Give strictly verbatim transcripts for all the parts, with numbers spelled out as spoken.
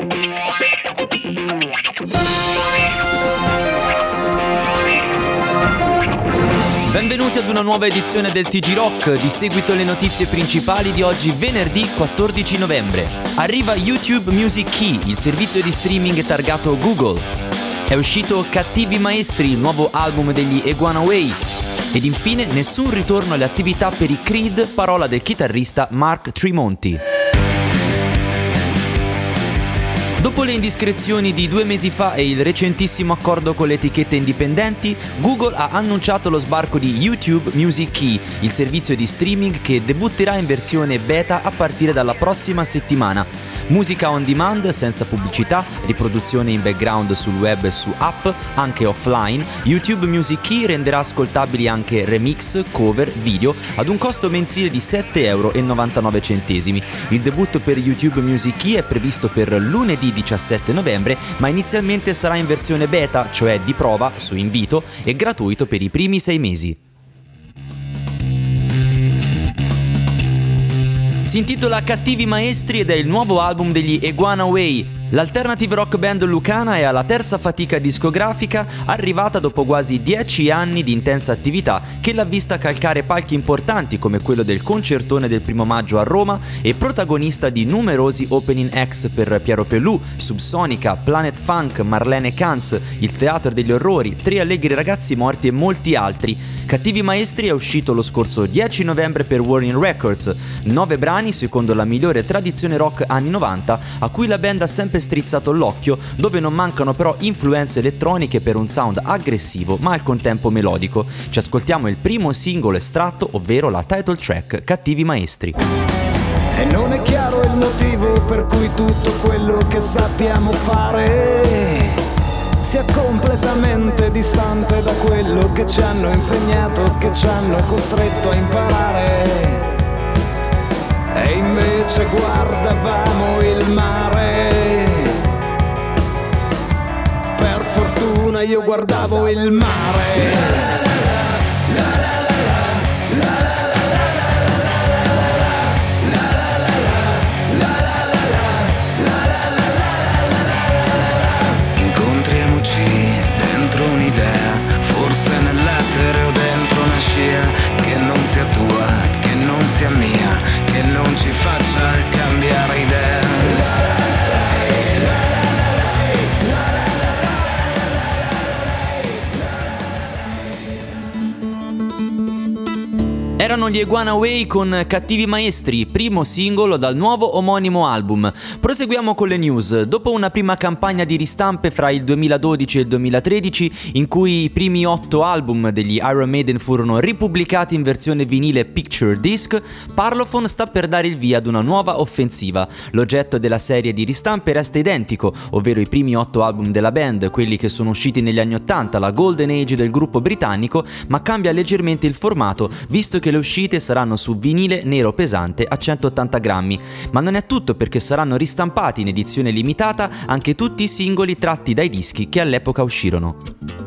Benvenuti ad una nuova edizione del T G Rock, di seguito alle notizie principali di oggi venerdì quattordici novembre. Arriva YouTube Music Key, il servizio di streaming targato Google. È uscito Cattivi Maestri, il nuovo album degli Iguana Way. Ed infine nessun ritorno alle attività per i Creed, parola del chitarrista Mark Tremonti. Dopo le indiscrezioni di due mesi fa e il recentissimo accordo con le etichette indipendenti, Google ha annunciato lo sbarco di YouTube Music Key, il servizio di streaming che debutterà in versione beta a partire dalla prossima settimana. Musica on demand, senza pubblicità, riproduzione in background sul web e su app, anche offline, YouTube Music Key renderà ascoltabili anche remix, cover, video ad un costo mensile di sette virgola novantanove euro. Il debutto per YouTube Music Key è previsto per lunedì diciassette novembre, ma inizialmente sarà in versione beta, cioè di prova, su invito, e gratuito per i primi sei mesi. Si intitola Cattivi Maestri ed è il nuovo album degli Iguana Way. L'alternative rock band lucana è alla terza fatica discografica, arrivata dopo quasi dieci anni di intensa attività che l'ha vista calcare palchi importanti come quello del Concertone del primo maggio a Roma e protagonista di numerosi opening acts per Piero Pelù, Subsonica, Planet Funk, Marlene Kanz, Il Teatro degli Orrori, Tre Allegri Ragazzi Morti e molti altri. Cattivi Maestri è uscito lo scorso dieci novembre per Warning Records, nove brani secondo la migliore tradizione rock anni novanta a cui la band ha sempre strizzato l'occhio, dove non mancano però influenze elettroniche per un sound aggressivo ma al contempo melodico. Ci ascoltiamo il primo singolo estratto, ovvero la title track Cattivi Maestri. E non è chiaro il motivo per cui tutto quello che sappiamo fare sia completamente distante da quello che ci hanno insegnato, che ci hanno costretto a imparare. E invece guardavamo il mare. Per fortuna io guardavo il mare. Incontriamoci dentro un'idea, forse nell'etere o dentro una scia, che non sia tua, che non sia mia, che non ci faccia cambiare idea. Erano gli Iguana Way con Cattivi Maestri, primo singolo dal nuovo omonimo album. Proseguiamo con le news. Dopo una prima campagna di ristampe fra il duemiladodici e il duemilatredici, in cui i primi otto album degli Iron Maiden furono ripubblicati in versione vinile Picture Disc, Parlophone sta per dare il via ad una nuova offensiva. L'oggetto della serie di ristampe resta identico, ovvero i primi otto album della band, quelli che sono usciti negli anni ottanta, la Golden Age del gruppo britannico, ma cambia leggermente il formato, visto che le uscite saranno su vinile nero pesante a centottanta grammi. Ma non è tutto, perché saranno ristampati in edizione limitata anche tutti i singoli tratti dai dischi che all'epoca uscirono.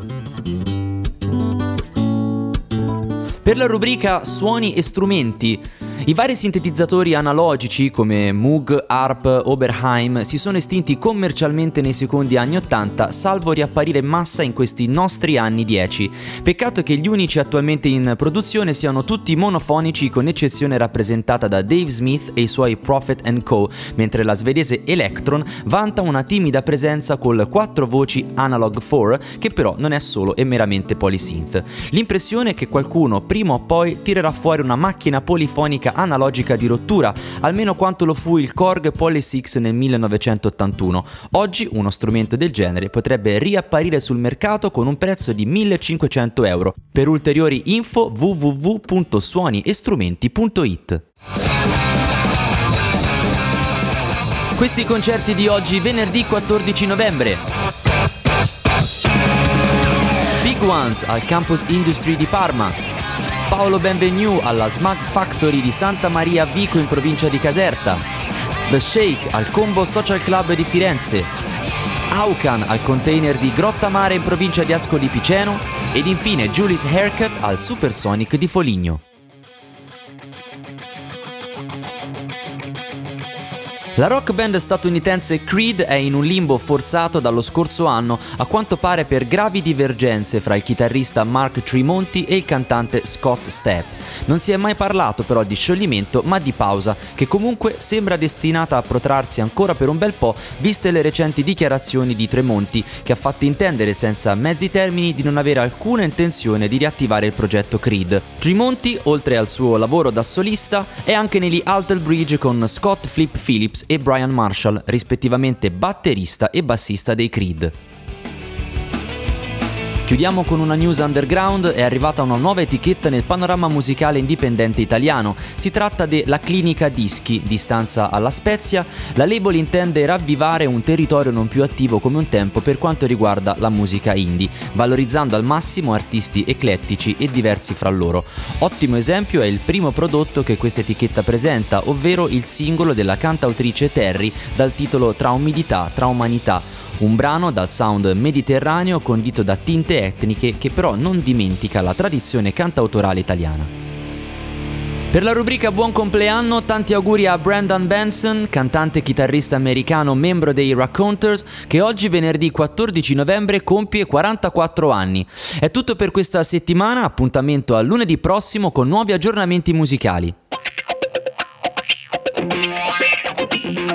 Per la rubrica Suoni e strumenti, i vari sintetizzatori analogici come Moog, Harp, Oberheim si sono estinti commercialmente nei secondi anni ottanta, salvo riapparire in massa in questi nostri anni dieci. Peccato che gli unici attualmente in produzione siano tutti monofonici, con eccezione rappresentata da Dave Smith e i suoi Prophet and Co, mentre la svedese Electron vanta una timida presenza col quattro voci Analog quattro, che però non è solo e meramente polysynth. L'impressione è che qualcuno prima o poi tirerà fuori una macchina polifonica analogica di rottura, almeno quanto lo fu il Korg Poly sei nel millenovecentottantuno. Oggi uno strumento del genere potrebbe riapparire sul mercato con un prezzo di millecinquecento euro. Per ulteriori info w w w punto suoni e strumenti punto i t. Questi concerti di oggi venerdì quattordici novembre. Big Ones al Campus Industry di Parma. Paolo Benvenu alla Smug Factory di Santa Maria a Vico in provincia di Caserta. The Shake al Combo Social Club di Firenze. Aucan al Container di Grotta Mare in provincia di Ascoli Piceno. Ed infine Julie's Haircut al Supersonic di Foligno. La rock band statunitense Creed è in un limbo forzato dallo scorso anno, a quanto pare per gravi divergenze fra il chitarrista Mark Tremonti e il cantante Scott Stapp. Non si è mai parlato però di scioglimento, ma di pausa, che comunque sembra destinata a protrarsi ancora per un bel po', viste le recenti dichiarazioni di Tremonti, che ha fatto intendere senza mezzi termini di non avere alcuna intenzione di riattivare il progetto Creed. Tremonti, oltre al suo lavoro da solista, è anche negli Alter Bridge con Scott Flip Phillips e Brian Marshall, rispettivamente batterista e bassista dei Creed. Chiudiamo con una news underground. È arrivata una nuova etichetta nel panorama musicale indipendente italiano. Si tratta della Clinica Dischi, di stanza alla Spezia. La label intende ravvivare un territorio non più attivo come un tempo per quanto riguarda la musica indie, valorizzando al massimo artisti eclettici e diversi fra loro. Ottimo esempio è il primo prodotto che questa etichetta presenta, ovvero il singolo della cantautrice Terry dal titolo Tra umidità, tra umanità. Un brano dal sound mediterraneo condito da tinte etniche che però non dimentica la tradizione cantautorale italiana. Per la rubrica Buon compleanno, tanti auguri a Brandon Benson, cantante e chitarrista americano, membro dei Raconteurs, che oggi venerdì quattordici novembre compie quarantaquattro anni. È tutto per questa settimana, appuntamento a lunedì prossimo con nuovi aggiornamenti musicali.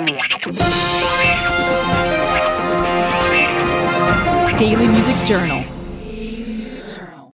Daily Music Journal.